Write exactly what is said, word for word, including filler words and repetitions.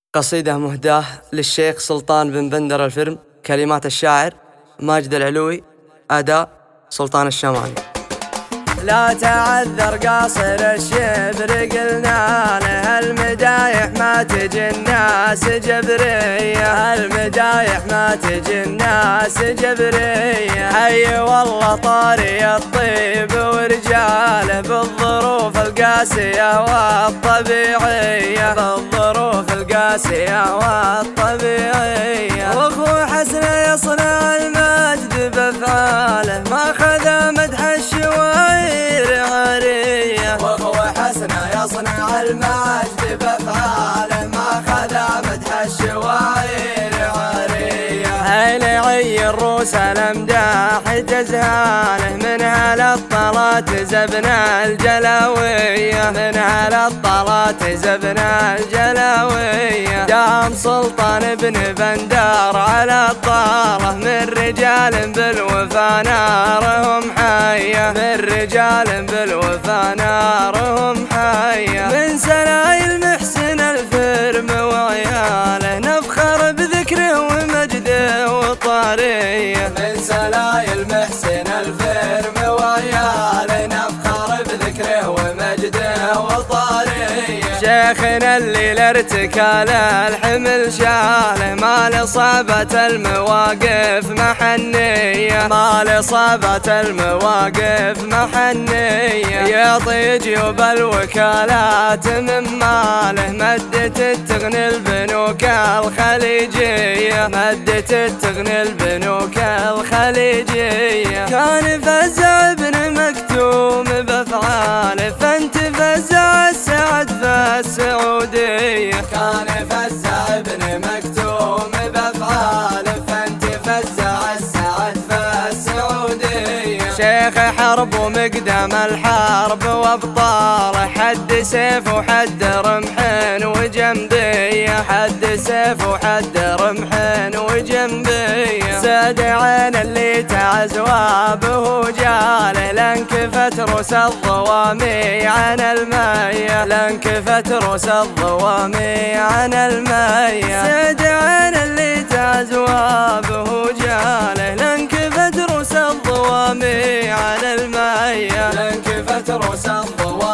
قصيدة مهداة للشيخ سلطان بن بندر الفرم. كلمات الشاعر ماجد العلوي، أداء سلطان الشمالي. لا تعذر قاصر الشبر، قلنا له المدايح ما تجي الناس جبرية، المدايح ما تجي الناس جبرية. هي والله طاري الطيب ورجاله بالظروف القاسية والطبيعية، بالظروف القاسية والطبيعية. واخو حسن يصنع المجد بافعاله، ما خذ مدح الشواير عارية. واخو حسن يصنع المجد بافعاله، ما خذ مدح الشواير عارية. هيلعي الروس الامداح تزهاله، من هالطلات زبنا الجلاوية، من هالطلات زبنا الجلاوية. دام سلطان بن بندر على الطارة، من رجال بالوفا نارهم حية، من رجال بالوفا نارهم حية. من سلايل محسن الفرم وعياله، نفخر بذكره ومجده وطاريه. من سلايل محسن الفرم وعياله، نفخر بذكره ومجده وطاريه. شيخنا اللي لارتكال الحمل شاله، ما لصابة المواقف محنية، ما لصابة المواقف محنية. يعطي جيوب الوكالات من ماله، مدة تغني البنوك الخليجية، مدة تغني البنوك الخليجية. كان فزع بن مكتوم بافعاله، فانت فزع السعد فالسعودية. كان فزع بن مكتوم بافعاله، فانت فزع السعد فالسعودية. شيخ حرب ومقدم الحرب وابطاله، حد سيف وحد رمح وجنبيه، حد سيف وحد رمح وجنبيه. ساد عين اللي تعزوابه جاله، لانكفت رؤوس الضوامي عن المية، لانكفت رؤوس الضوامي عن المية. ساد عين اللي تعزوابه جاله، لانكفت رؤوس الضوامي عن المية، لانكفت رؤوس الضوامي